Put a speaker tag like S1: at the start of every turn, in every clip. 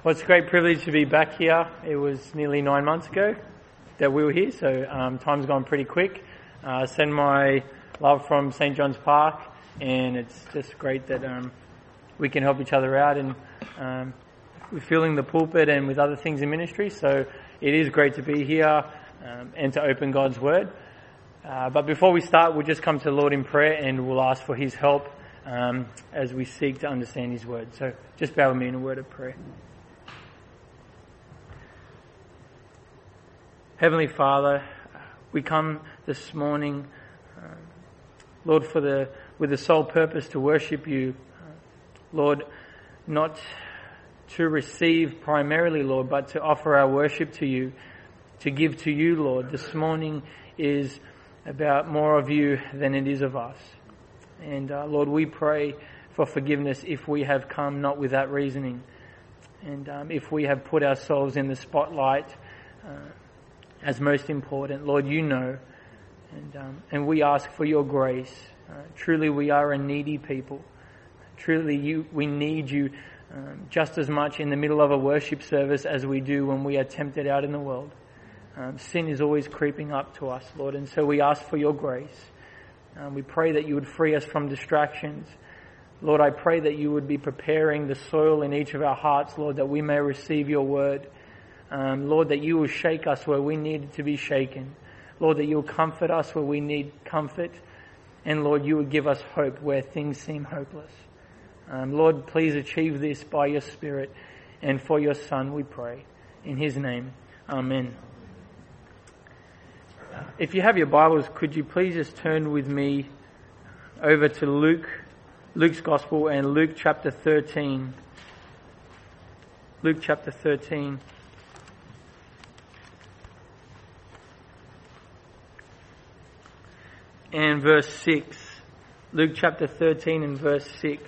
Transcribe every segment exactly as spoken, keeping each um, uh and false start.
S1: Well, it's a great privilege to be back here. It was nearly nine months ago that we were here, so um, time's gone pretty quick. Uh, send my love from Saint John's Park, and it's just great that um, we can help each other out, and um, we're filling the pulpit and with other things in ministry, so it is great to be here um, and to open God's Word. Uh, but before we start, we'll just come to the Lord in prayer and we'll ask for His help um, as we seek to understand His Word. So just bow with me in a word of prayer. Heavenly Father, we come this morning, um, Lord, for the with the sole purpose to worship You, uh, Lord, not to receive primarily, Lord, but to offer our worship to You, to give to You, Lord. This morning is about more of You than it is of us. And uh, Lord, we pray for forgiveness if we have come not with that reasoning, and um, if we have put ourselves in the spotlight uh, as most important. Lord, You know, and um, and we ask for Your grace. Uh, truly, we are a needy people. Truly, you we need You um, just as much in the middle of a worship service as we do when we are tempted out in the world. Um, sin is always creeping up to us, Lord, and so we ask for Your grace. Um, we pray that You would free us from distractions. Lord, I pray that You would be preparing the soil in each of our hearts, Lord, that we may receive Your word. Um, Lord, that You will shake us where we need to be shaken. Lord, that You will comfort us where we need comfort. And Lord, You would give us hope where things seem hopeless. Um, Lord, please achieve this by Your Spirit and for Your Son, we pray. In His name, Amen. If you have your Bibles, could you please just turn with me over to Luke, Luke's Gospel, and Luke chapter thirteen. Luke chapter thirteen. And verse six. Luke chapter thirteen and verse six.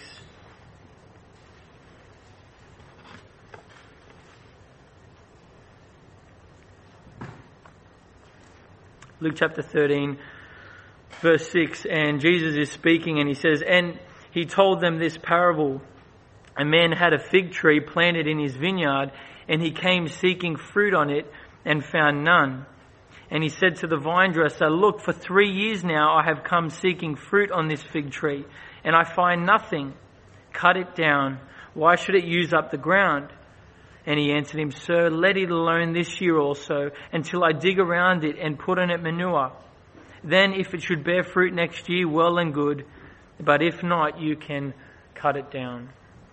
S1: Luke chapter thirteen, verse six, and Jesus is speaking and He says, "And He told them this parable. A man had a fig tree planted in his vineyard, and he came seeking fruit on it and found none. And he said to the vine dresser, 'Look, for three years now I have come seeking fruit on this fig tree, and I find nothing. Cut it down. Why should it use up the ground?' And he answered him, 'Sir, let it alone this year also, until I dig around it and put on it manure. Then if it should bear fruit next year, well and good. But if not, you can cut it down.'"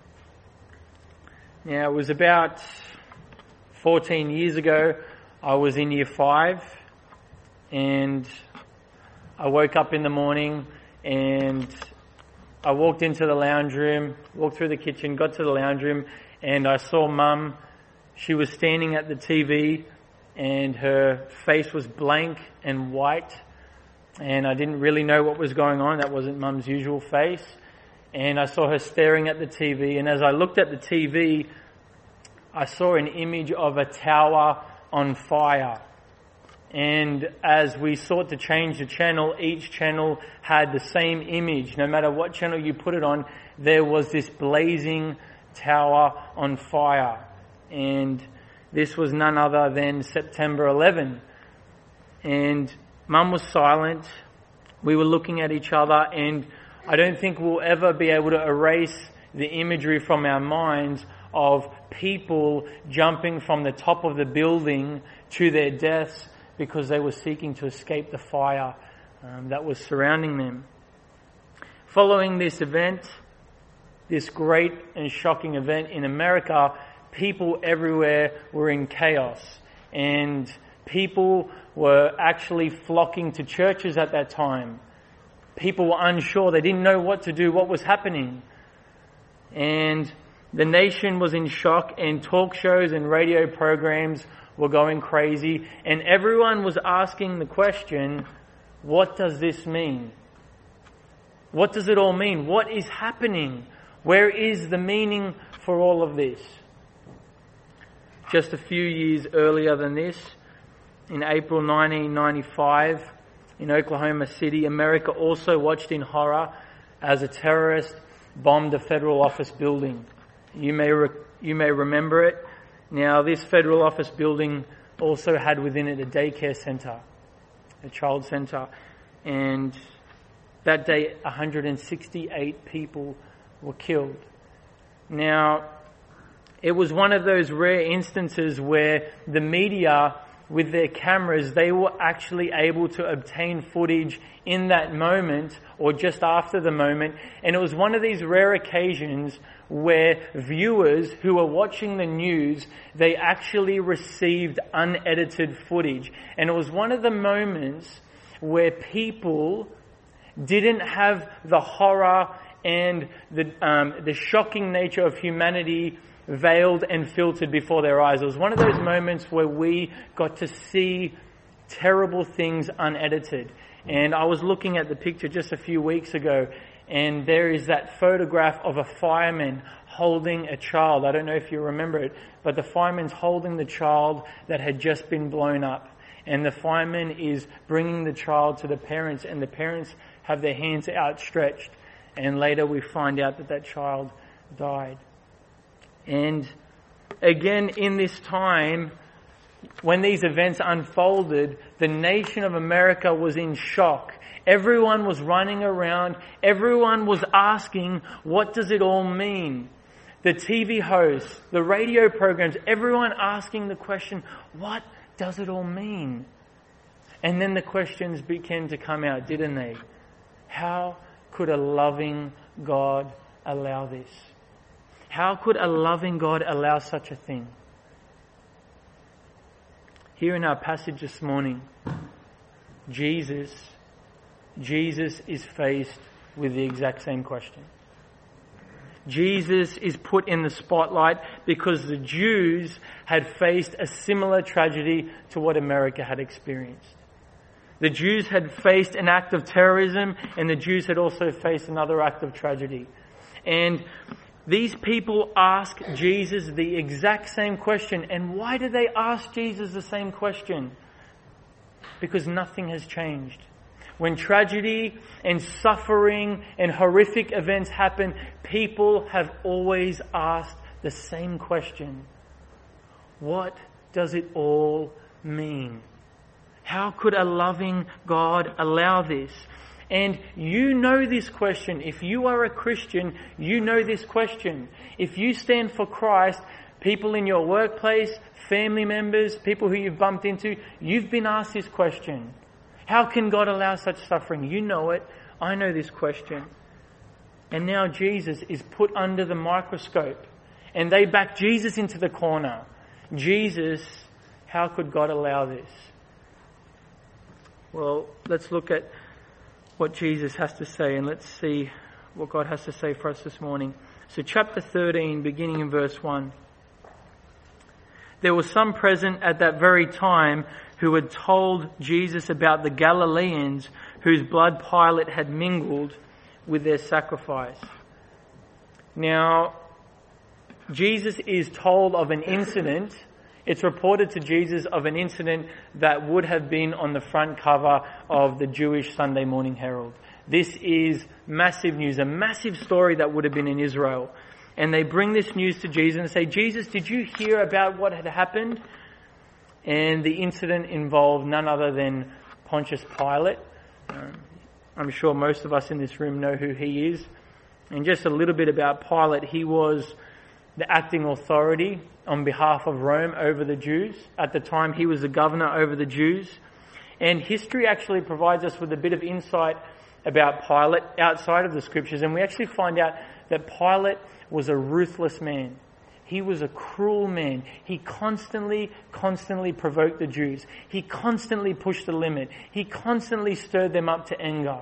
S1: Now, it was about fourteen years ago. I was in year five, and I woke up in the morning and I walked into the lounge room, walked through the kitchen, got to the lounge room, and I saw Mum. She was standing at the T V and her face was blank and white, and I didn't really know what was going on. That wasn't Mum's usual face. And I saw her staring at the T V, and as I looked at the T V, I saw an image of a tower on fire. And as we sought to change the channel, each channel had the same image. No matter what channel you put it on, there was this blazing tower on fire. And this was none other than September eleventh. And Mum was silent. We were looking at each other, and I don't think we'll ever be able to erase the imagery from our minds of people jumping from the top of the building to their deaths because they were seeking to escape the fire um, that was surrounding them. Following this event, this great and shocking event in America, people everywhere were in chaos, and people were actually flocking to churches at that time. People were unsure. They didn't know what to do, what was happening. And the nation was in shock, and talk shows and radio programs were going crazy, and everyone was asking the question, what does this mean? What does it all mean? What is happening? Where is the meaning for all of this? Just a few years earlier than this, in April nineteen ninety-five, in Oklahoma City, America also watched in horror as a terrorist bombed a federal office building. You may re- you may remember it. Now, this federal office building also had within it a daycare centre, a child centre, and that day one hundred sixty-eight people were killed. Now, it was one of those rare instances where the media, with their cameras, they were actually able to obtain footage in that moment or just after the moment. And it was one of these rare occasions where viewers who were watching the news, they actually received unedited footage. And it was one of the moments where people didn't have the horror and the um, the shocking nature of humanity veiled and filtered before their eyes. It was one of those moments where we got to see terrible things unedited. And I was looking at the picture just a few weeks ago, and there is that photograph of a fireman holding a child. I don't know if you remember it, but the fireman's holding the child that had just been blown up. And the fireman is bringing the child to the parents, and the parents have their hands outstretched. And later we find out that that child died. And again, in this time, when these events unfolded, the nation of America was in shock. Everyone was running around. Everyone was asking, what does it all mean? The T V hosts, the radio programs, everyone asking the question, what does it all mean? And then the questions began to come out, didn't they? How could a loving God allow this? How could a loving God allow such a thing? Here in our passage this morning, Jesus, Jesus is faced with the exact same question. Jesus is put in the spotlight because the Jews had faced a similar tragedy to what America had experienced. The Jews had faced an act of terrorism, and the Jews had also faced another act of tragedy. And these people ask Jesus the exact same question. And why do they ask Jesus the same question? Because nothing has changed. When tragedy and suffering and horrific events happen, people have always asked the same question. What does it all mean? How could a loving God allow this? And you know this question. If you are a Christian, you know this question. If you stand for Christ, people in your workplace, family members, people who you've bumped into, you've been asked this question. How can God allow such suffering? You know it. I know this question. And now Jesus is put under the microscope. And they back Jesus into the corner. Jesus, how could God allow this? Well, let's look at what Jesus has to say, and let's see what God has to say for us this morning. So chapter thirteen, beginning in verse one. There was some present at that very time who had told Jesus about the Galileans whose blood Pilate had mingled with their sacrifice. Now, Jesus is told of an incident. It's reported to Jesus of an incident that would have been on the front cover of the Jewish Sunday Morning Herald. This is massive news, a massive story that would have been in Israel. And they bring this news to Jesus and say, Jesus, did you hear about what had happened? And the incident involved none other than Pontius Pilate. Um, I'm sure most of us in this room know who he is. And just a little bit about Pilate. He was the acting authority on behalf of Rome over the Jews. At the time, he was the governor over the Jews. And history actually provides us with a bit of insight about Pilate outside of the scriptures. And we actually find out that Pilate was a ruthless man. He was a cruel man. He constantly, constantly provoked the Jews. He constantly pushed the limit. He constantly stirred them up to anger.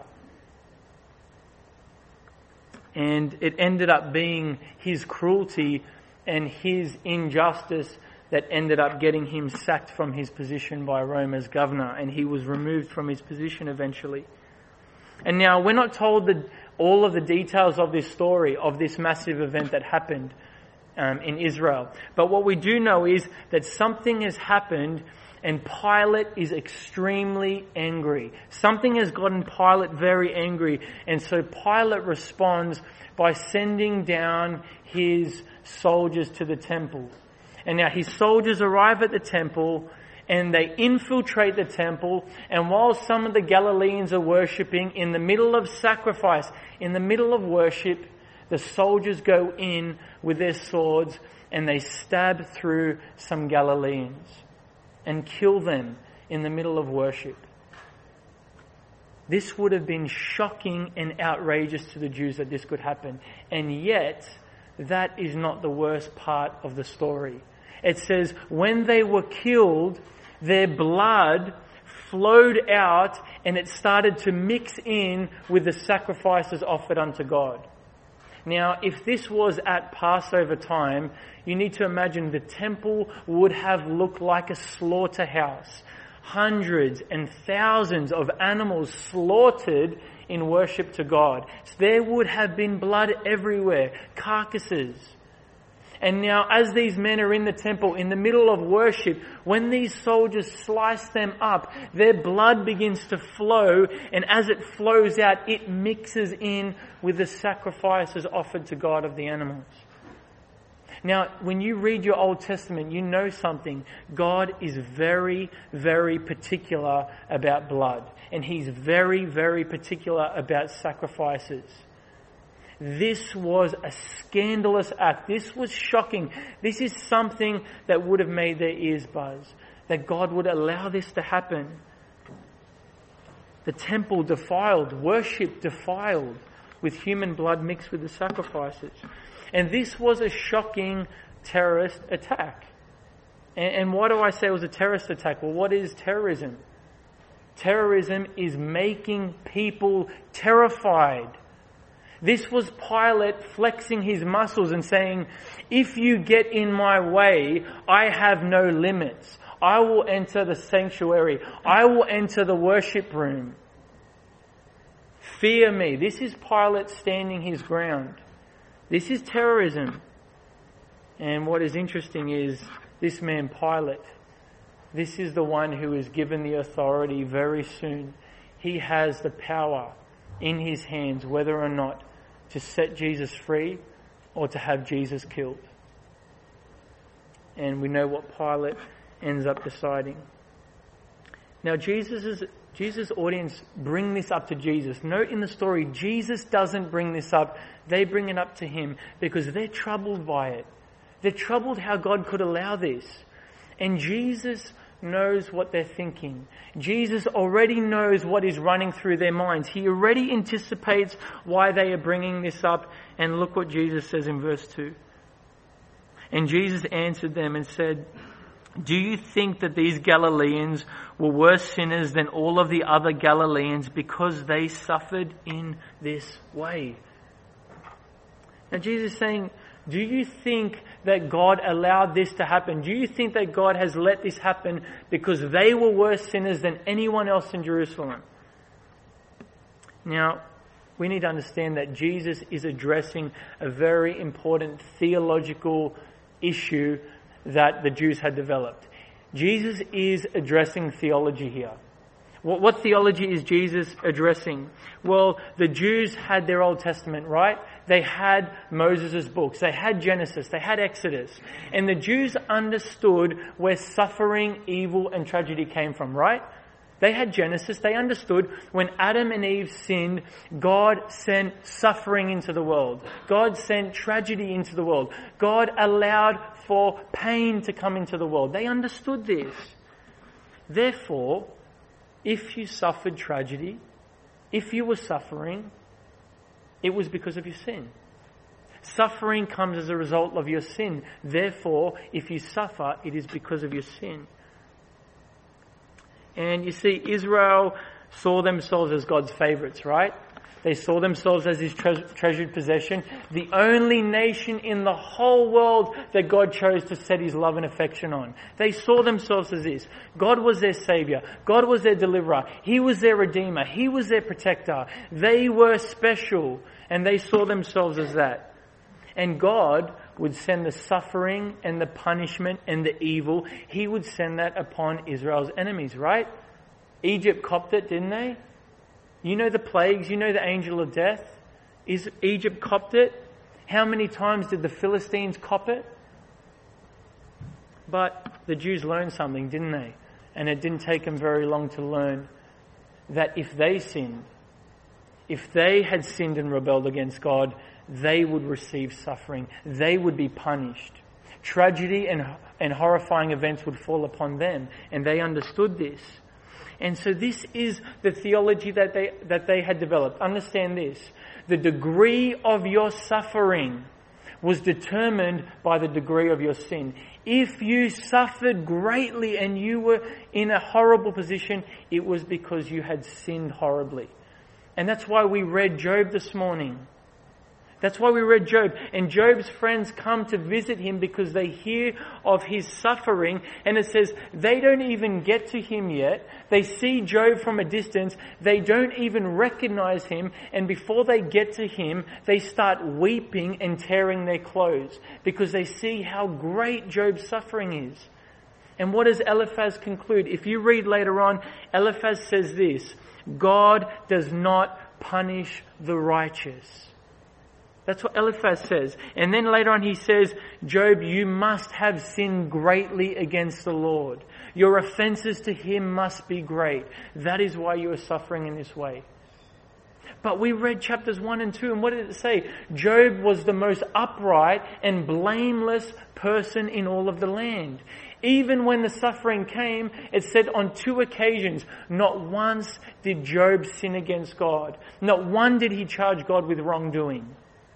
S1: And it ended up being his cruelty and his injustice that ended up getting him sacked from his position by Rome as governor, and he was removed from his position eventually. And now we're not told the, all of the details of this story, of this massive event that happened um, in Israel. But what we do know is that something has happened and Pilate is extremely angry. Something has gotten Pilate very angry. And so Pilate responds by sending down his soldiers to the temple. And now his soldiers arrive at the temple and they infiltrate the temple. And while some of the Galileans are worshipping in the middle of sacrifice, in the middle of worship, the soldiers go in with their swords and they stab through some Galileans and kill them in the middle of worship. This would have been shocking and outrageous to the Jews that this could happen. And yet, that is not the worst part of the story. It says, when they were killed, their blood flowed out and it started to mix in with the sacrifices offered unto God. Now, if this was at Passover time, you need to imagine the temple would have looked like a slaughterhouse. Hundreds and thousands of animals slaughtered in worship to God. So there would have been blood everywhere, carcasses. And now as these men are in the temple, in the middle of worship, when these soldiers slice them up, their blood begins to flow, and as it flows out, it mixes in with the sacrifices offered to God of the animals. Now, when you read your Old Testament, you know something. God is very, very particular about blood. And He's very, very particular about sacrifices. This was a scandalous act. This was shocking. This is something that would have made their ears buzz. That God would allow this to happen. The temple defiled, worship defiled, with human blood mixed with the sacrifices. And this was a shocking terrorist attack. And, and why do I say it was a terrorist attack? Well, what is terrorism? Terrorism is making people terrified. This was Pilate flexing his muscles and saying, if you get in my way, I have no limits. I will enter the sanctuary. I will enter the worship room. Fear me. This is Pilate standing his ground. This is terrorism. And what is interesting is this man Pilate, this is the one who is given the authority very soon. He has the power in his hands whether or not to set Jesus free or to have Jesus killed. And we know what Pilate ends up deciding. Now Jesus' Jesus' audience bring this up to Jesus. Note in the story, Jesus doesn't bring this up. They bring it up to him because they're troubled by it. They're troubled how God could allow this. And Jesus knows what they're thinking. Jesus already knows what is running through their minds. He already anticipates why they are bringing this up. And look what Jesus says in verse two. And Jesus answered them and said, do you think that these Galileans were worse sinners than all of the other Galileans because they suffered in this way? Now Jesus is saying, do you think that God allowed this to happen? Do you think that God has let this happen because they were worse sinners than anyone else in Jerusalem? Now, we need to understand that Jesus is addressing a very important theological issue that the Jews had developed. Jesus is addressing theology here. What, what theology is Jesus addressing? Well, the Jews had their Old Testament, right? They had Moses' books. They had Genesis. They had Exodus. And the Jews understood where suffering, evil, and tragedy came from, right? They had Genesis. They understood when Adam and Eve sinned, God sent suffering into the world. God sent tragedy into the world. God allowed for pain to come into the world. They understood this. Therefore, if you suffered tragedy, if you were suffering, it was because of your sin. Suffering comes as a result of your sin. Therefore, if you suffer, it is because of your sin. And you see, Israel saw themselves as God's favorites, right? They saw themselves as His tre- treasured possession. The only nation in the whole world that God chose to set His love and affection on. They saw themselves as this. God was their Savior. God was their deliverer. He was their Redeemer. He was their protector. They were special, and they saw themselves as that. And God would send the suffering and the punishment and the evil. He would send that upon Israel's enemies, right? Egypt copped it, didn't they? You know the plagues, you know the angel of death. Is Egypt copped it? How many times did the Philistines cop it? But the Jews learned something, didn't they? And it didn't take them very long to learn that if they sinned, if they had sinned and rebelled against God, they would receive suffering. They would be punished. Tragedy and, and horrifying events would fall upon them. And they understood this. And so this is the theology that they, that they had developed. Understand this. The degree of your suffering was determined by the degree of your sin. If you suffered greatly and you were in a horrible position, it was because you had sinned horribly. And that's why we read Job this morning. That's why we read Job. And Job's friends come to visit him because they hear of his suffering. And it says they don't even get to him yet. They see Job from a distance. They don't even recognize him. And before they get to him, they start weeping and tearing their clothes because they see how great Job's suffering is. And what does Eliphaz conclude? If you read later on, Eliphaz says this: God does not punish the righteous. That's what Eliphaz says. And then later on he says, Job, you must have sinned greatly against the Lord. Your offenses to him must be great. That is why you are suffering in this way. But we read chapters one and two, and what did it say? Job was the most upright and blameless person in all of the land. Even when the suffering came, it said on two occasions, not once did Job sin against God. Not one did he charge God with wrongdoing.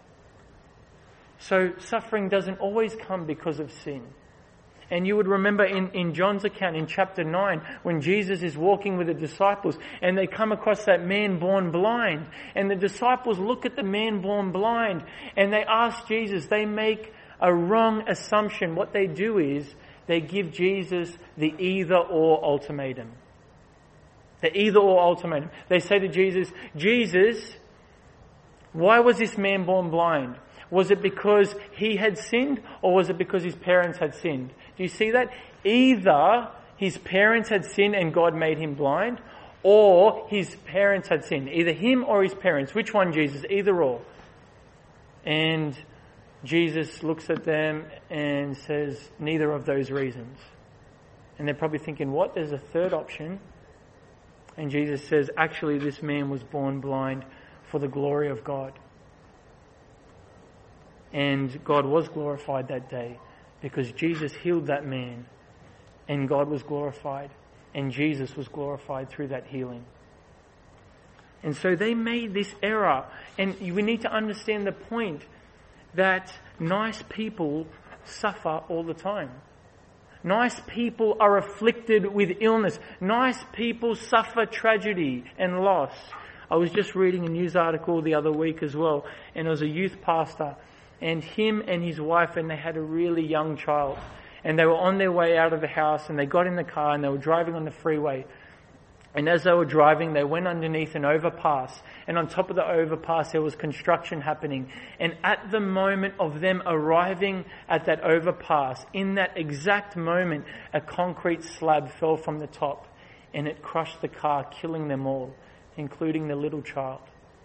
S1: So suffering doesn't always come because of sin. And you would remember in, in John's account in chapter nine, when Jesus is walking with the disciples and they come across that man born blind. And the disciples look at the man born blind and they ask Jesus, they make a wrong assumption. What they do is they give Jesus the either or ultimatum. The either or ultimatum. They say to Jesus, Jesus, why was this man born blind? Was it because he had sinned or was it because his parents had sinned? Do you see that? Either his parents had sinned and God made him blind, or his parents had sinned. Either him or his parents. Which one, Jesus? Either or. And Jesus looks at them and says, neither of those reasons. And they're probably thinking, what? There's a third option. And Jesus says, actually, this man was born blind for the glory of God. And God was glorified that day because Jesus healed that man and God was glorified and Jesus was glorified through that healing. And so they made this error, and we need to understand the point that nice people suffer all the time. Nice people are afflicted with illness. Nice people suffer tragedy and loss. I was just reading a news article the other week as well, and it was a youth pastor. And him and his wife, and they had a really young child. And they were on their way out of the house, and they got in the car, and they were driving on the freeway. And as they were driving, they went underneath an overpass. And on top of the overpass, there was construction happening. And at the moment of them arriving at that overpass, in that exact moment, a concrete slab fell from the top. And it crushed the car, killing them all, including the little child.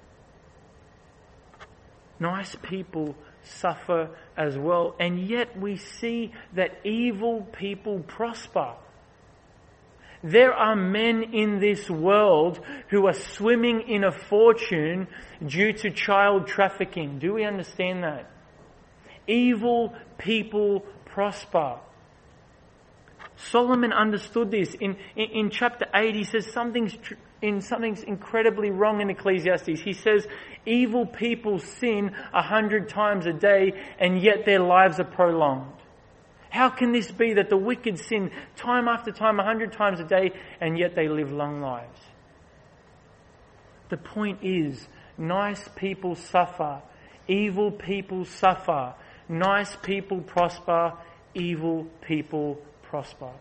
S1: Nice people suffer as well, and yet we see that evil people prosper. There are men in this world who are swimming in a fortune due to child trafficking. Do we understand that? Evil people prosper. Solomon understood this. In, in, in chapter eight, he says something's tr- in something's incredibly wrong in Ecclesiastes. He says, evil people sin a hundred times a day and yet their lives are prolonged. How can this be that the wicked sin time after time, a hundred times a day, and yet they live long lives? The point is, nice people suffer, evil people suffer, nice people prosper, evil people prosper.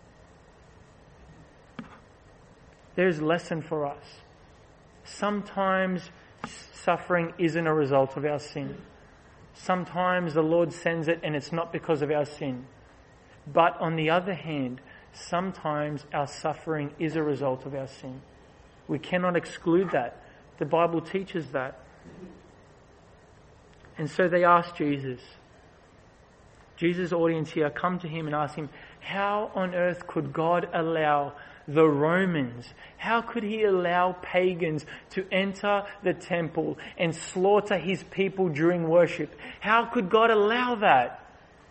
S1: There's a lesson for us. Sometimes suffering isn't a result of our sin. Sometimes the Lord sends it and it's not because of our sin. But on the other hand, sometimes our suffering is a result of our sin. We cannot exclude that. The Bible teaches that. And so they asked Jesus, Jesus' audience here come to him and ask him, how on earth could God allow the Romans, how could he allow pagans to enter the temple and slaughter his people during worship? How could God allow that?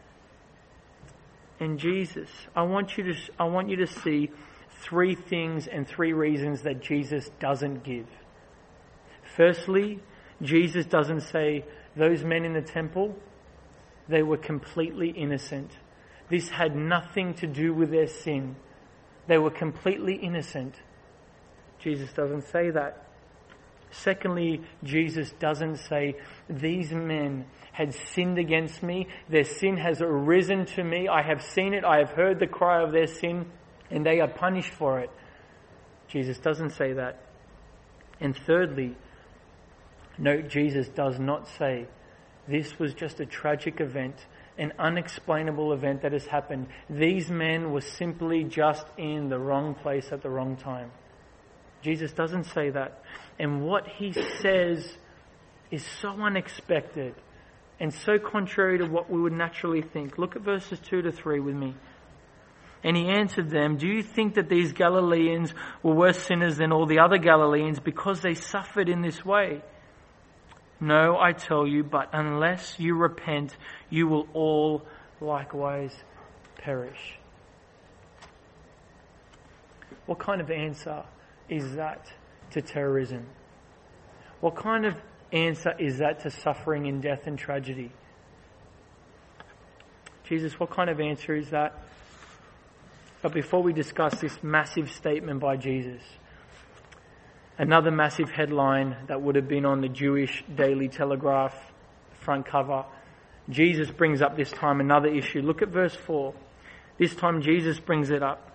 S1: And Jesus, I want you to, I want you to see three things and three reasons that Jesus doesn't give. Firstly, Jesus doesn't say, those men in the temple, they were completely innocent. This had nothing to do with their sin. They were completely innocent. Jesus doesn't say that. Secondly, Jesus doesn't say, these men had sinned against me. Their sin has arisen to me. I have seen it. I have heard the cry of their sin, and they are punished for it. Jesus doesn't say that. And thirdly, note, Jesus does not say, this was just a tragic event, an unexplainable event that has happened. These men were simply just in the wrong place at the wrong time. Jesus doesn't say that. And what he says is so unexpected and so contrary to what we would naturally think. Look at verses two to three with me. And he answered them, do you think that these Galileans were worse sinners than all the other Galileans because they suffered in this way? No, I tell you, but unless you repent, you will all likewise perish. What kind of answer is that to terrorism? What kind of answer is that to suffering and death and tragedy? Jesus, what kind of answer is that? But before we discuss this massive statement by Jesus, another massive headline that would have been on the Jewish Daily Telegraph front cover. Jesus brings up this time another issue. Look at verse four. This time Jesus brings it up.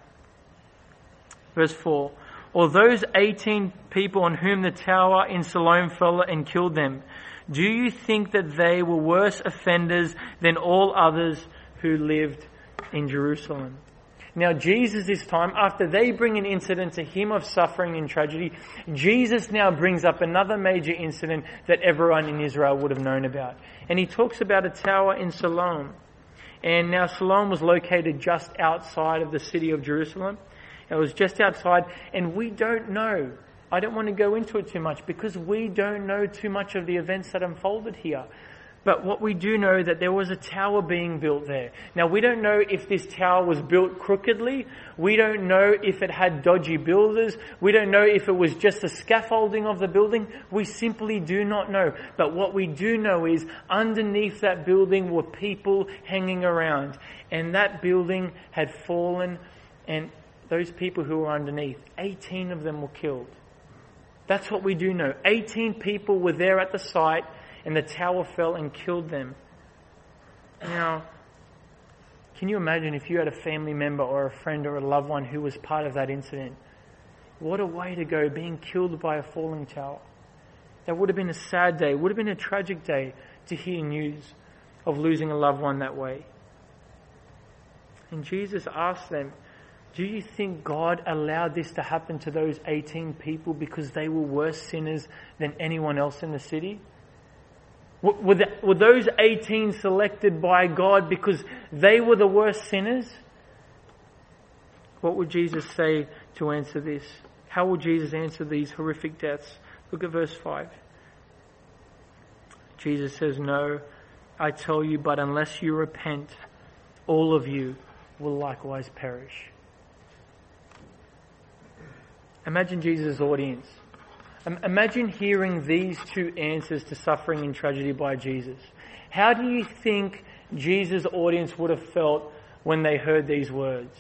S1: Verse four. Or those eighteen people on whom the tower in Siloam fell and killed them, do you think that they were worse offenders than all others who lived in Jerusalem? Now Jesus this time, after they bring an incident to him of suffering and tragedy, Jesus now brings up another major incident that everyone in Israel would have known about. And he talks about a tower in Siloam. And now Siloam was located just outside of the city of Jerusalem. It was just outside, and we don't know. I don't want to go into it too much because we don't know too much of the events that unfolded here. But what we do know that there was a tower being built there. Now we don't know if this tower was built crookedly. We don't know if it had dodgy builders. We don't know if it was just the scaffolding of the building. We simply do not know. But what we do know is underneath that building were people hanging around. And that building had fallen, and those people who were underneath, eighteen of them were killed. That's what we do know. eighteen people were there at the site, and the tower fell and killed them. Now, can you imagine if you had a family member or a friend or a loved one who was part of that incident? What a way to go, being killed by a falling tower. That would have been a sad day. It would have been a tragic day to hear news of losing a loved one that way. And Jesus asked them, do you think God allowed this to happen to those eighteen people because they were worse sinners than anyone else in the city? Were, the, were those eighteen selected by God because they were the worst sinners? What would Jesus say to answer this? How will Jesus answer these horrific deaths? Look at verse five. Jesus says, no, I tell you, but unless you repent, all of you will likewise perish. Imagine Jesus' audience. Imagine hearing these two answers to suffering and tragedy by Jesus. How do you think Jesus' audience would have felt when they heard these words?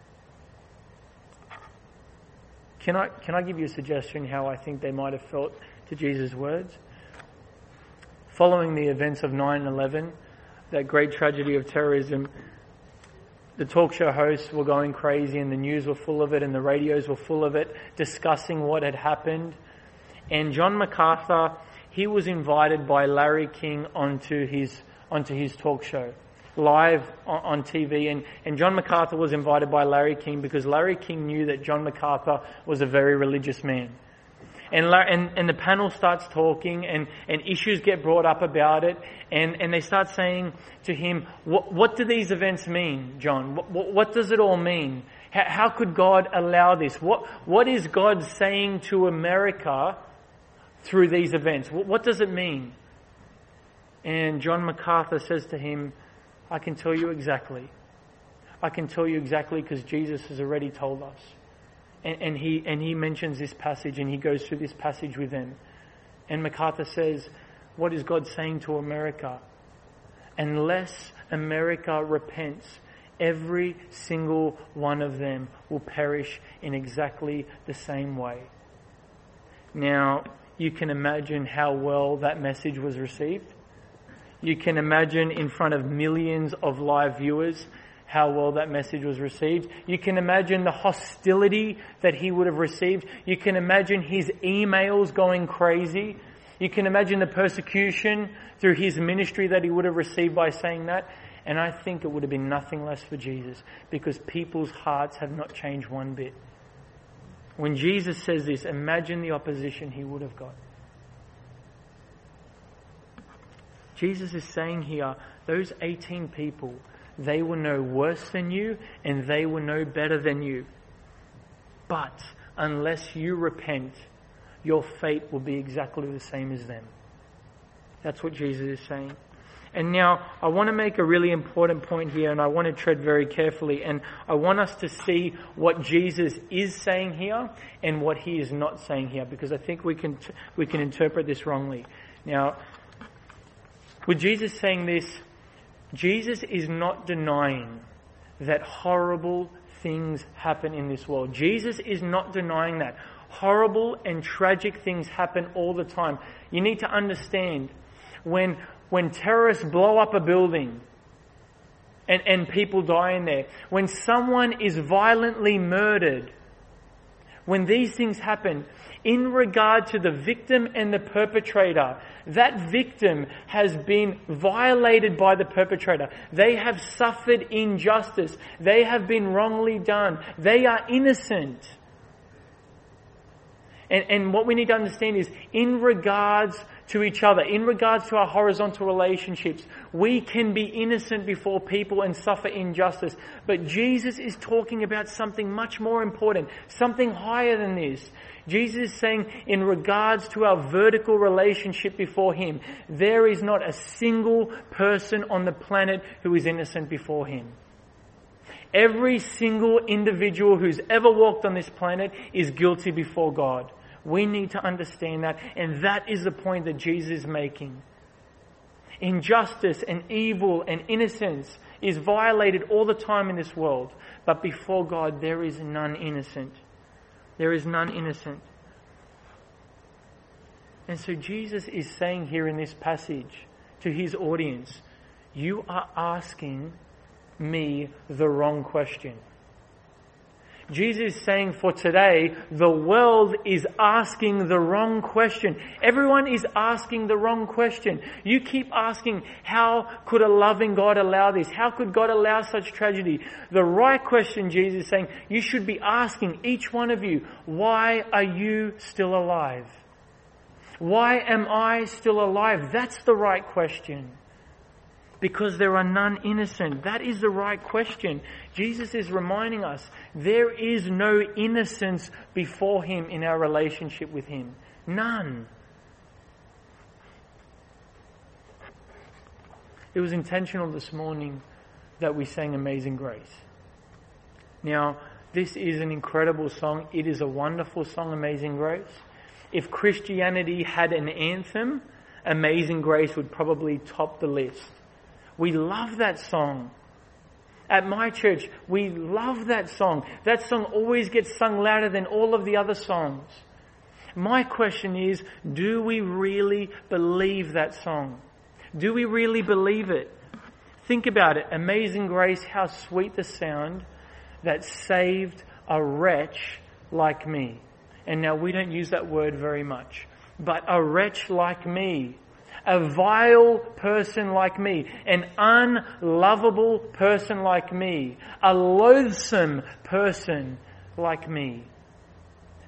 S1: Can I, can I give you a suggestion how I think they might have felt to Jesus' words? Following the events of nine eleven, that great tragedy of terrorism, the talk show hosts were going crazy and the news were full of it and the radios were full of it, discussing what had happened. And John MacArthur, he was invited by Larry King onto his onto his talk show, live on, on T V. And, and John MacArthur was invited by Larry King because Larry King knew that John MacArthur was a very religious man. And, and, and the panel starts talking, and, and issues get brought up about it, and, and they start saying to him, what, what do these events mean, John? What, what, what does it all mean? How, how could God allow this? What, what is God saying to America through these events? What, what does it mean? And John MacArthur says to him, I can tell you exactly. I can tell you exactly because Jesus has already told us. And, and he and he mentions this passage, and he goes through this passage with them. And MacArthur says, what is God saying to America? Unless America repents, every single one of them will perish in exactly the same way. Now, you can imagine how well that message was received. You can imagine in front of millions of live viewers how well that message was received. You can imagine the hostility that he would have received. You can imagine his emails going crazy. You can imagine the persecution through his ministry that he would have received by saying that. And I think it would have been nothing less for Jesus, because people's hearts have not changed one bit. When Jesus says this, imagine the opposition he would have got. Jesus is saying here, those eighteen people, they were no worse than you, and they were no better than you. But unless you repent, your fate will be exactly the same as them. That's what Jesus is saying. And now, I want to make a really important point here, and I want to tread very carefully, and I want us to see what Jesus is saying here and what he is not saying here, because I think we can we can interpret this wrongly. Now, with Jesus saying this, Jesus is not denying that horrible things happen in this world. Jesus is not denying that. Horrible and tragic things happen all the time. You need to understand, when when terrorists blow up a building and, and people die in there, when someone is violently murdered, when these things happen, in regard to the victim and the perpetrator, that victim has been violated by the perpetrator. They have suffered injustice. They have been wrongly done. They are innocent. And, and what we need to understand is, in regards to each other, in regards to our horizontal relationships, we can be innocent before people and suffer injustice. But Jesus is talking about something much more important, something higher than this. Jesus is saying, in regards to our vertical relationship before him, there is not a single person on the planet who is innocent before him. Every single individual who's ever walked on this planet is guilty before God. We need to understand that, and that is the point that Jesus is making. Injustice and evil and innocence is violated all the time in this world, but before God there is none innocent. There is none innocent. And so Jesus is saying here in this passage to his audience, you are asking me the wrong question. Jesus is saying, for today, the world is asking the wrong question. Everyone is asking the wrong question. You keep asking, how could a loving God allow this? How could God allow such tragedy? The right question, Jesus is saying, you should be asking, each one of you, why are you still alive? Why am I still alive? That's the right question. Because there are none innocent. That is the right question. Jesus is reminding us there is no innocence before him in our relationship with him. None. It was intentional this morning that we sang Amazing Grace. Now, this is an incredible song. It is a wonderful song, Amazing Grace. If Christianity had an anthem, Amazing Grace would probably top the list. We love that song. At my church, we love that song. That song always gets sung louder than all of the other songs. My question is, do we really believe that song? Do we really believe it? Think about it. Amazing Grace, how sweet the sound that saved a wretch like me. And now we don't use that word very much. But a wretch like me, a vile person like me, an unlovable person like me, a loathsome person like me.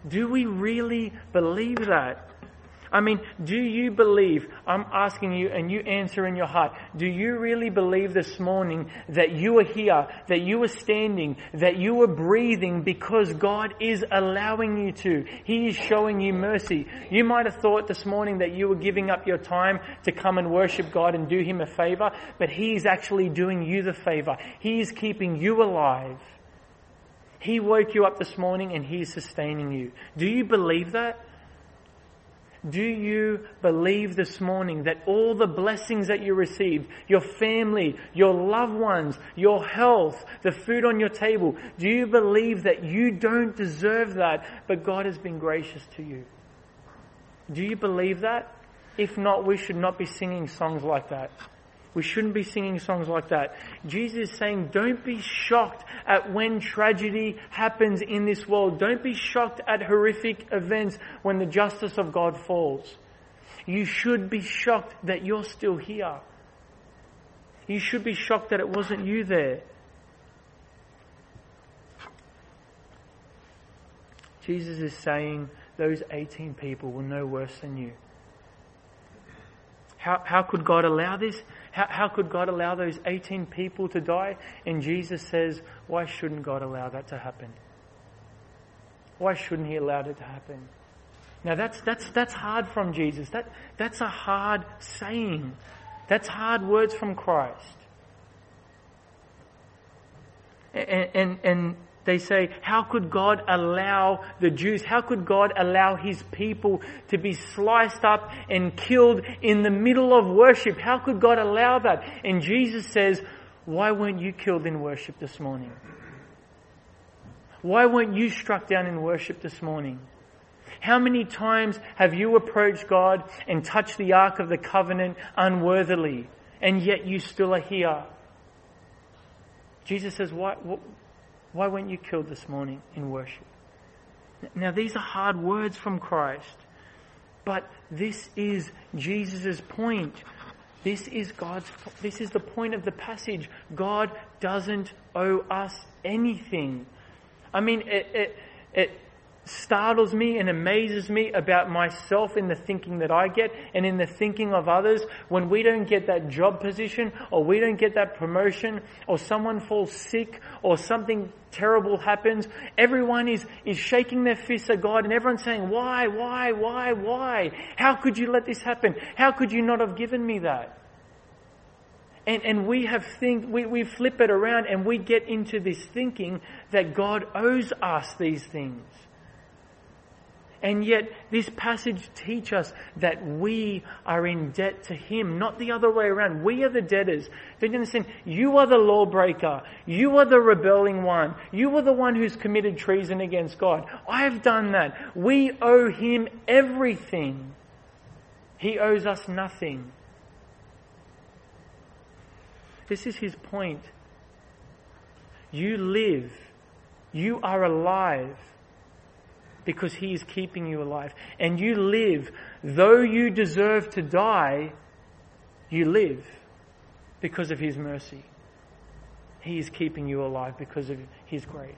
S1: Do we really believe that? I mean, do you believe, I'm asking you and you answer in your heart, do you really believe this morning that you are here, that you are standing, that you are breathing because God is allowing you to? He is showing you mercy. You might have thought this morning that you were giving up your time to come and worship God and do Him a favor, but He is actually doing you the favor. He is keeping you alive. He woke you up this morning and He is sustaining you. Do you believe that? Do you believe this morning that all the blessings that you received, your family, your loved ones, your health, the food on your table, do you believe that you don't deserve that, but God has been gracious to you? Do you believe that? If not, we should not be singing songs like that. We shouldn't be singing songs like that. Jesus is saying, don't be shocked at when tragedy happens in this world. Don't be shocked at horrific events when the justice of God falls. You should be shocked that you're still here. You should be shocked that it wasn't you there. Jesus is saying those eighteen people were no worse than you. How, how could God allow this? How, how could God allow those eighteen people to die? And Jesus says, why shouldn't God allow that to happen? Why shouldn't He allow it to happen? Now that's, that's, that's hard from Jesus. That, that's a hard saying. That's hard words from Christ. And, and, and they say, how could God allow the Jews, how could God allow His people to be sliced up and killed in the middle of worship? How could God allow that? And Jesus says, why weren't you killed in worship this morning? Why weren't you struck down in worship this morning? How many times have you approached God and touched the Ark of the Covenant unworthily, and yet you still are here? Jesus says, why, why weren't you killed this morning in worship? Now these are hard words from Christ, but this is Jesus' point. This is God's, this is the point of the passage. God doesn't owe us anything. I mean, it, it, it startles me and amazes me about myself in the thinking that I get and in the thinking of others when we don't get that job position or we don't get that promotion or someone falls sick or something terrible happens. Everyone is, is shaking their fists at God and everyone's saying, why, why, why, why? How could you let this happen? How could you not have given me that? And, and we have think, we, we flip it around and we get into this thinking that God owes us these things. And yet this passage teaches us that we are in debt to Him, not the other way around. We are the debtors. Don't you understand? You are the lawbreaker. You are the rebelling one. You are the one who's committed treason against God. I have done that. We owe Him everything. He owes us nothing. This is His point. You live. You are alive because He is keeping you alive. And you live. Though you deserve to die, you live because of His mercy. He is keeping you alive because of His grace.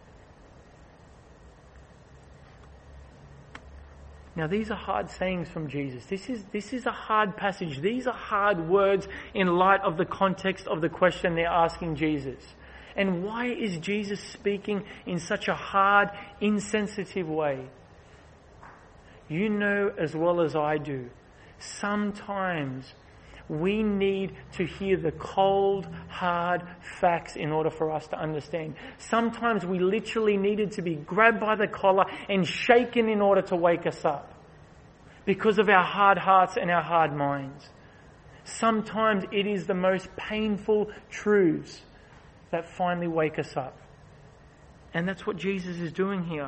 S1: Now these are hard sayings from Jesus. This is, this is a hard passage. These are hard words in light of the context of the question they're asking Jesus. And why is Jesus speaking in such a hard, insensitive way? You know as well as I do, sometimes we need to hear the cold, hard facts in order for us to understand. Sometimes we literally needed to be grabbed by the collar and shaken in order to wake us up because of our hard hearts and our hard minds. Sometimes it is the most painful truths that finally wake us up. And that's what Jesus is doing here.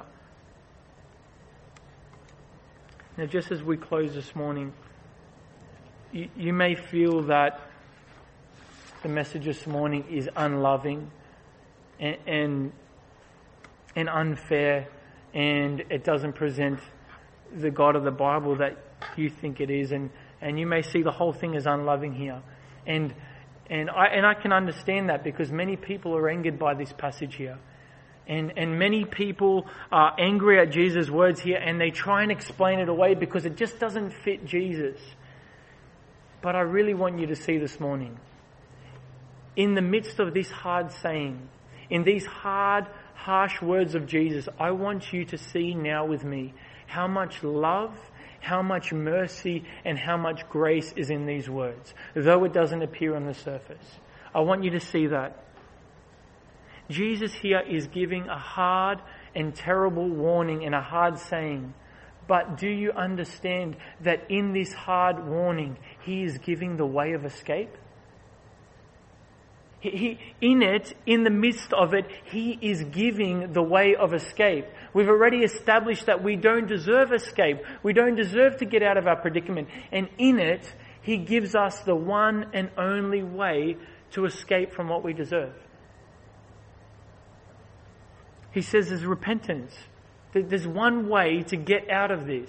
S1: Now, just as we close this morning, you, you may feel that the message this morning is unloving and, and, and unfair, and it doesn't present the God of the Bible that you think it is, and, and you may see the whole thing as unloving here. And And I, and I can understand that because many people are angered by this passage here. And, and many people are angry at Jesus' words here, and they try and explain it away because it just doesn't fit Jesus. But I really want you to see this morning, in the midst of this hard saying, in these hard, harsh words of Jesus, I want you to see now with me how much love, how much mercy, and how much grace is in these words, though it doesn't appear on the surface. I want you to see that. Jesus here is giving a hard and terrible warning and a hard saying. But do you understand that in this hard warning, he is giving the way of escape? He, he, in it, in the midst of it, he is giving the way of escape. We've already established that we don't deserve escape. We don't deserve to get out of our predicament. And in it, he gives us the one and only way to escape from what we deserve. He says there's repentance. There's one way to get out of this.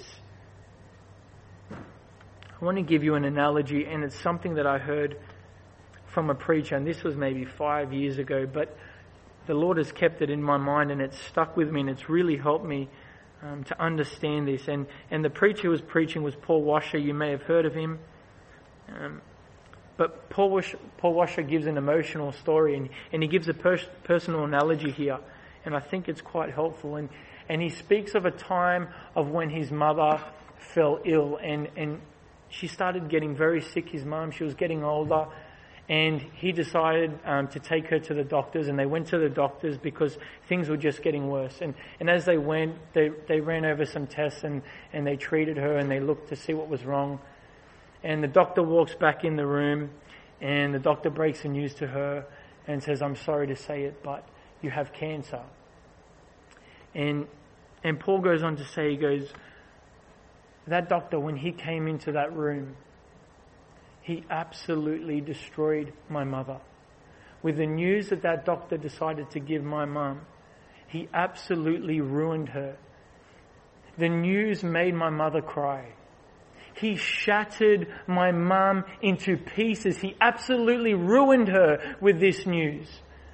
S1: I want to give you an analogy, and it's something that I heard from a preacher, and this was maybe five years ago, but the Lord has kept it in my mind, and it's stuck with me, and it's really helped me um, to understand this. And, and the preacher who was preaching was Paul Washer. You may have heard of him. Um, but Paul Washer, Paul Washer gives an emotional story, and, and he gives a pers- personal analogy here. And I think it's quite helpful. And, and he speaks of a time of when his mother fell ill, and, and she started getting very sick, his mum. She was getting older, and he decided um, to take her to the doctors, and they went to the doctors because things were just getting worse. And, and as they went, they, they ran over some tests, and, and they treated her, and they looked to see what was wrong. And the doctor walks back in the room, and the doctor breaks the news to her and says, I'm sorry to say it, but you have cancer. And and Paul goes on to say, he goes, that doctor, when he came into that room, he absolutely destroyed my mother. With the news that that doctor decided to give my mum, he absolutely ruined her. The news made my mother cry. He shattered my mum into pieces. He absolutely ruined her with this news.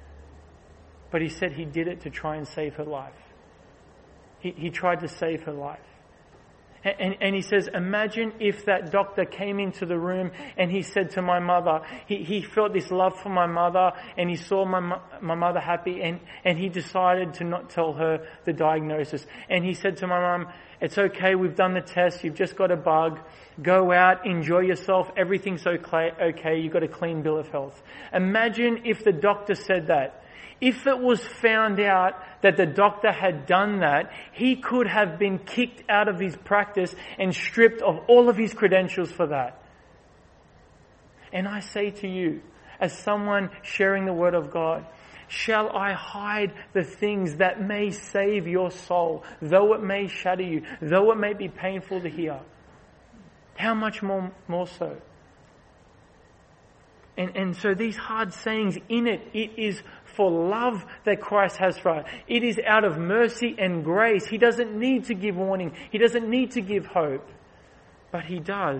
S1: But he said he did it to try and save her life. He, he tried to save her life. And, and, and he says, imagine if that doctor came into the room and he said to my mother, he, he felt this love for my mother, and he saw my my mother happy, and, and he decided to not tell her the diagnosis. And he said to my mum, it's okay, we've done the test, you've just got a bug, go out, enjoy yourself, everything's okay, you've got a clean bill of health. Imagine if the doctor said that. If it was found out that the doctor had done that, he could have been kicked out of his practice and stripped of all of his credentials for that. And I say to you, as someone sharing the Word of God, shall I hide the things that may save your soul, though it may shatter you, though it may be painful to hear? How much more, more so? And, and so these hard sayings, in it, it is for love that Christ has for us. It is out of mercy and grace. He doesn't need to give warning. He doesn't need to give hope. But he does.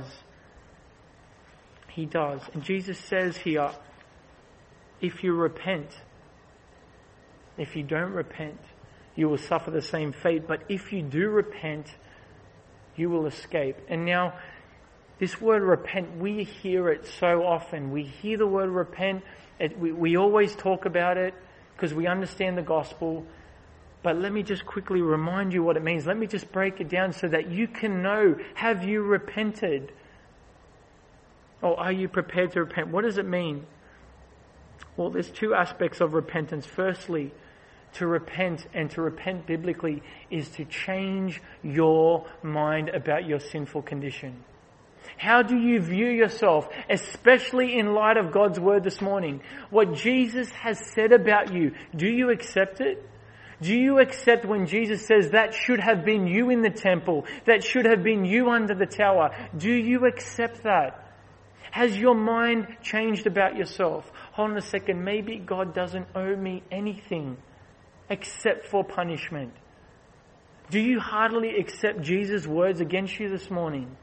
S1: He does. And Jesus says here, if you repent, if you don't repent, you will suffer the same fate. But if you do repent, you will escape. And now, this word repent, we hear it so often. We hear the word repent. It, we, we always talk about it because we understand the gospel. But let me just quickly remind you what it means. Let me just break it down so that you can know, have you repented? Or are you prepared to repent? What does it mean? Well, there's two aspects of repentance. Firstly, to repent, and to repent biblically, is to change your mind about your sinful condition. How do you view yourself, especially in light of God's word this morning? What Jesus has said about you, do you accept it? Do you accept when Jesus says that should have been you in the temple, that should have been you under the tower? Do you accept that? Has your mind changed about yourself? Hold on a second, maybe God doesn't owe me anything except for punishment. Do you heartily accept Jesus' words against you this morning?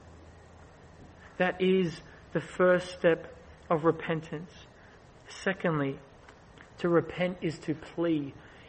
S1: That is the first step of repentance. Secondly, to repent is to plea.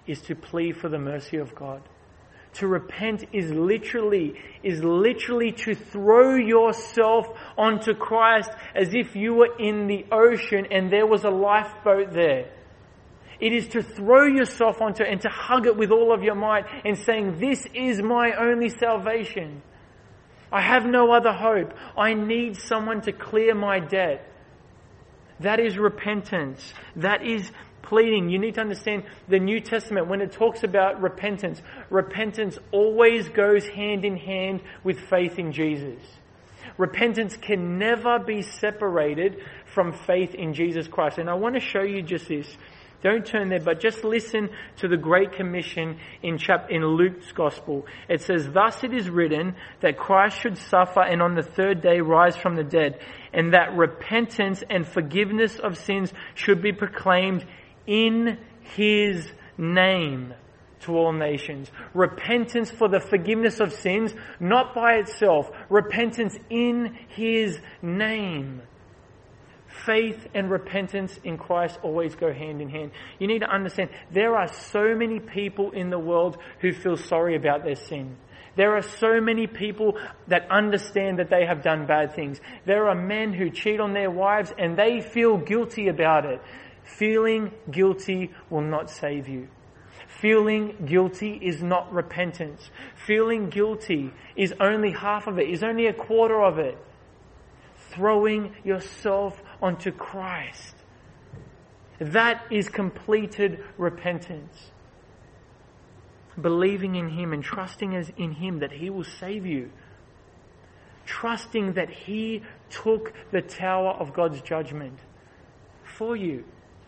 S1: is to plead for the mercy of God. To repent is literally, is literally to throw yourself onto Christ as if you were in the ocean and there was a lifeboat there. It is to throw yourself onto and to hug it with all of your might and saying, this is my only salvation. I have no other hope. I need someone to clear my debt. That is repentance. That is pleading. You need to understand the New Testament, when it talks about repentance, repentance always goes hand in hand with faith in Jesus. Repentance can never be separated from faith in Jesus Christ. And I want to show you just this. Don't turn there, but just listen to the Great Commission in chap in Luke's Gospel. It says, thus it is written that Christ should suffer and on the third day rise from the dead, and that repentance and forgiveness of sins should be proclaimed in His name to all nations. Repentance for the forgiveness of sins, not by itself. Repentance in His name. Faith and repentance in Christ always go hand in hand. You need to understand, there are so many people in the world who feel sorry about their sin. There are so many people that understand that they have done bad things. There are men who cheat on their wives and they feel guilty about it. Feeling guilty will not save you. Feeling guilty is not repentance. Feeling guilty is only half of it, is only a quarter of it. Throwing yourself onto Christ. That is completed repentance. Believing in Him and trusting as in Him that He will save you. Trusting that He took the tower of God's judgment for you.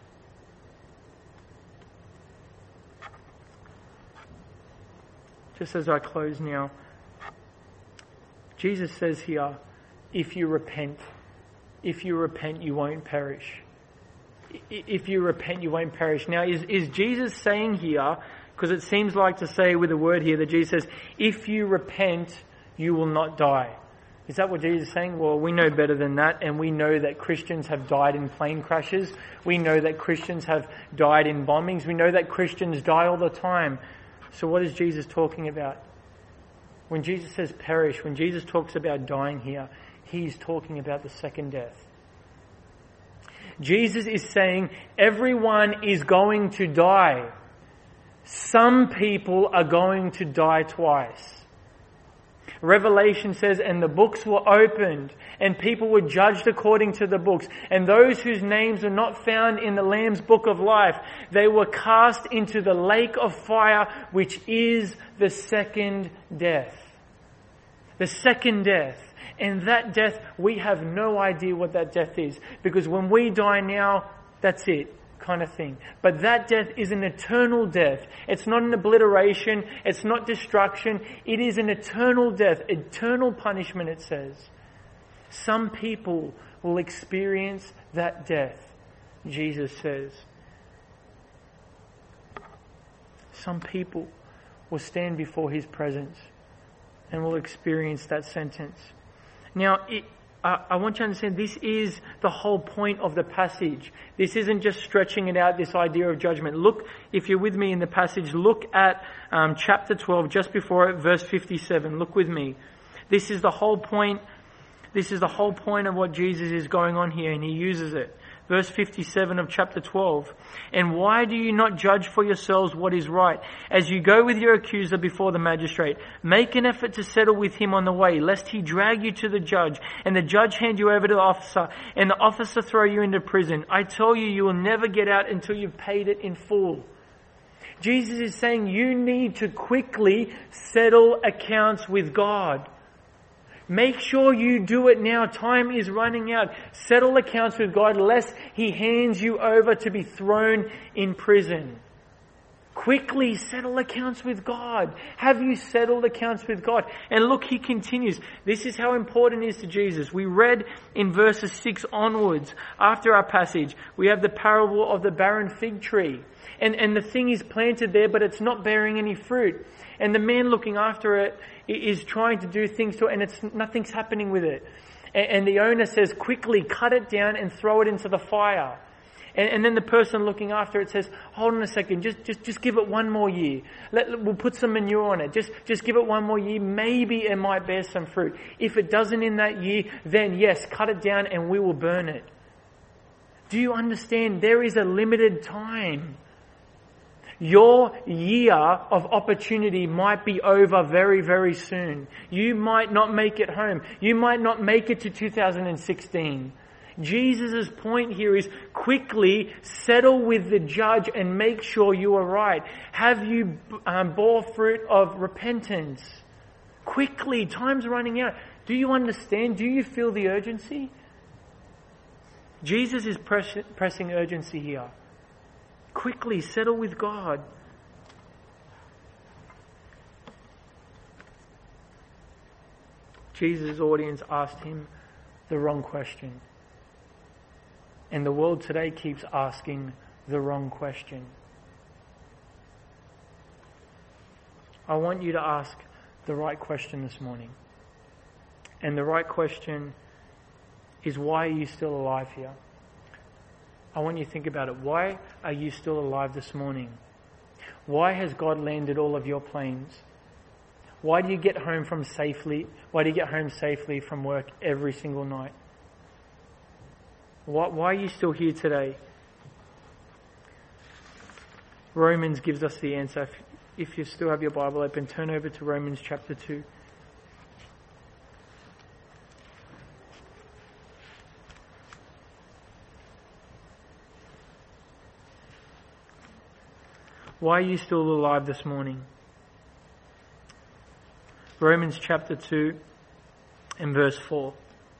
S1: Just as I close now, Jesus says here, if you repent, if you repent, you won't perish. If you repent, you won't perish. Now, is, is Jesus saying here, because it seems like to say with a word here that Jesus says, if you repent, you will not die. Is that what Jesus is saying? Well, we know better than that, and we know that Christians have died in plane crashes. We know that Christians have died in bombings. We know that Christians die all the time. So what is Jesus talking about? When Jesus says perish, when Jesus talks about dying here, He's talking about the second death. Jesus is saying everyone is going to die. Some people are going to die twice. Revelation says, and the books were opened, and people were judged according to the books. And those whose names were not found in the Lamb's book of life, they were cast into the lake of fire, which is the second death. The second death. And that death, we have no idea what that death is. Because when we die now, that's it, kind of thing. But that death is an eternal death. It's not an obliteration. It's not destruction. It is an eternal death, eternal punishment, it says. Some people will experience that death, Jesus says. Some people will stand before His presence and will experience that sentence. Now, it, uh, I want you to understand this is the whole point of the passage. This isn't just stretching it out, this idea of judgment. Look, if you're with me in the passage, look at um, chapter twelve, just before it, verse fifty-seven. Look with me. This is the whole point. This is the whole point of what Jesus is going on here, and He uses it. Verse fifty-seven of chapter twelve. And why do you not judge for yourselves what is right? As you go with your accuser before the magistrate, make an effort to settle with him on the way, lest he drag you to the judge, and the judge hand you over to the officer, and the officer throw you into prison. I tell you, you will never get out until you've paid it in full. Jesus is saying you need to quickly settle accounts with God. Make sure you do it now. Time is running out. Settle accounts with God lest He hands you over to be thrown in prison. Quickly settle accounts with God. Have you settled accounts with God? And look, He continues. This is how important it is to Jesus. We read in verses six onwards, after our passage, we have the parable of the barren fig tree. And, and the thing is planted there, but it's not bearing any fruit. And the man looking after it is trying to do things to it, and it's nothing's happening with it. And, and the owner says, quickly cut it down and throw it into the fire. And, and then the person looking after it says, hold on a second, just, just, just give it one more year. Let, we'll put some manure on it. Just, just give it one more year. Maybe it might bear some fruit. If it doesn't in that year, then yes, cut it down and we will burn it. Do you understand? There is a limited time. Your year of opportunity might be over very, very soon. You might not make it home. You might not make it to two thousand sixteen. Jesus' point here is quickly settle with the judge and make sure you are right. Have you um, bore fruit of repentance? Quickly, time's running out. Do you understand? Do you feel the urgency? Jesus is press- pressing urgency here. Quickly, settle with God. Jesus' audience asked him the wrong question. And the world today keeps asking the wrong question. I want you to ask the right question this morning. And the right question is, why are you still alive here? I want you to think about it. Why are you still alive this morning? Why has God landed all of your planes? Why do you get home from safely? Why do you get home safely from work every single night? Why, why are you still here today? Romans gives us the answer. If, if you still have your Bible open, turn over to Romans chapter two. Why are you still alive this morning? Romans chapter two and verse four.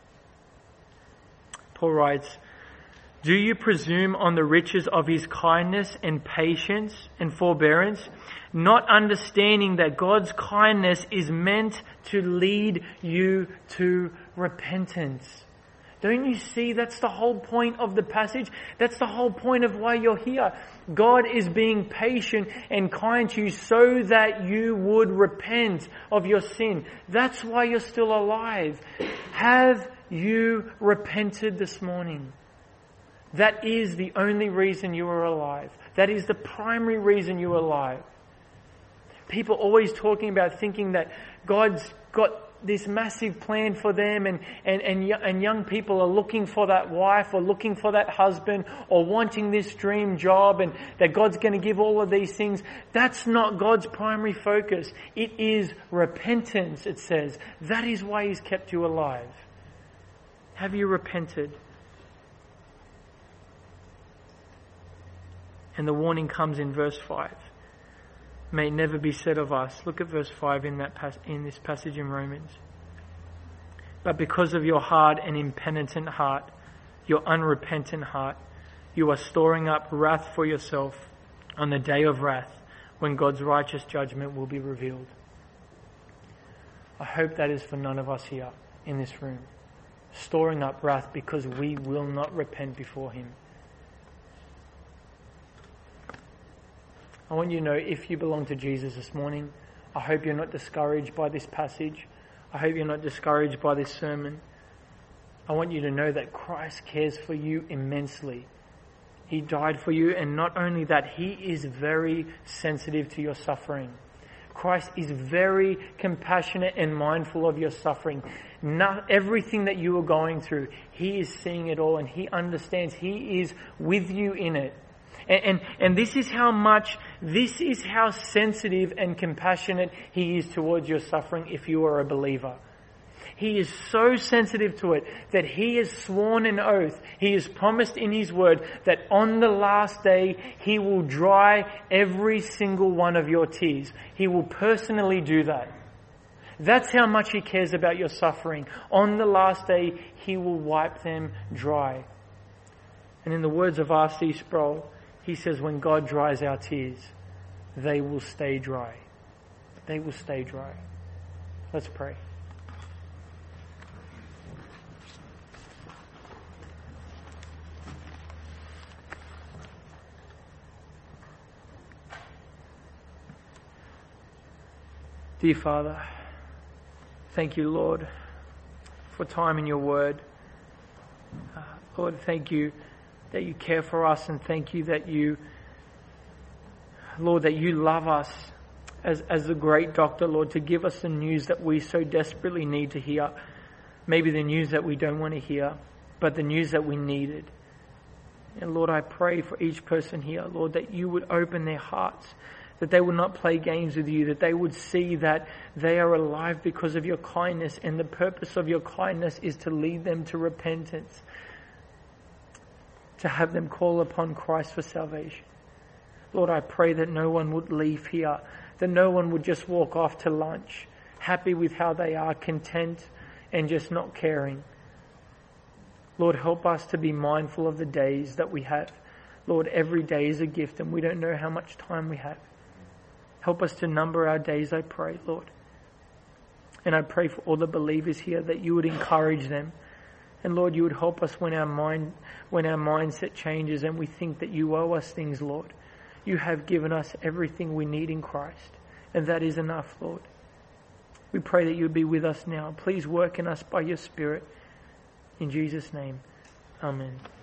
S1: Paul writes, do you presume on the riches of his kindness and patience and forbearance, not understanding that God's kindness is meant to lead you to repentance? Don't you see? That's the whole point of the passage. That's the whole point of why you're here. God is being patient and kind to you so that you would repent of your sin. That's why you're still alive. Have you repented this morning? That is the only reason you are alive. That is the primary reason you are alive. People always talking about thinking that God's got this massive plan for them, and, and, and, and young people are looking for that wife or looking for that husband or wanting this dream job, and that God's going to give all of these things. That's not God's primary focus. It is repentance, it says. That is why He's kept you alive. Have you repented? And the warning comes in verse five. May it never be said of us. Look at verse five in that pas- in this passage in Romans. But because of your hard and impenitent heart, your unrepentant heart, you are storing up wrath for yourself on the day of wrath, when God's righteous judgment will be revealed. I hope that is for none of us here in this room. Storing up wrath because we will not repent before Him. I want you to know, if you belong to Jesus this morning, I hope you're not discouraged by this passage. I hope you're not discouraged by this sermon. I want you to know that Christ cares for you immensely. He died for you, and not only that, He is very sensitive to your suffering. Christ is very compassionate and mindful of your suffering. Not everything that you are going through, He is seeing it all, and He understands. He is with you in it. And, and, and this is how much, this is how sensitive and compassionate He is towards your suffering if you are a believer. He is so sensitive to it that He has sworn an oath. He has promised in His word that on the last day He will dry every single one of your tears. He will personally do that. That's how much He cares about your suffering. On the last day He will wipe them dry. And in the words of R C Sproul, he says, when God dries our tears, they will stay dry. They will stay dry. Let's pray. Dear Father, thank you, Lord, for time in your word. Uh, Lord, thank you that you care for us, and thank you that you, Lord, that you love us as, as the great doctor, Lord, to give us the news that we so desperately need to hear. Maybe the news that we don't want to hear, but the news that we needed. And Lord, I pray for each person here, Lord, that you would open their hearts, that they would not play games with you, that they would see that they are alive because of your kindness, and the purpose of your kindness is to lead them to repentance, to have them call upon Christ for salvation. Lord, I pray that no one would leave here, that no one would just walk off to lunch, happy with how they are, content, and just not caring. Lord, help us to be mindful of the days that we have. Lord, every day is a gift, and we don't know how much time we have. Help us to number our days, I pray, Lord. And I pray for all the believers here that you would encourage them. And Lord, you would help us when our mind, when our mindset changes and we think that you owe us things, Lord. You have given us everything we need in Christ, and that is enough, Lord. We pray that you would be with us now. Please work in us by your Spirit. In Jesus' name, amen.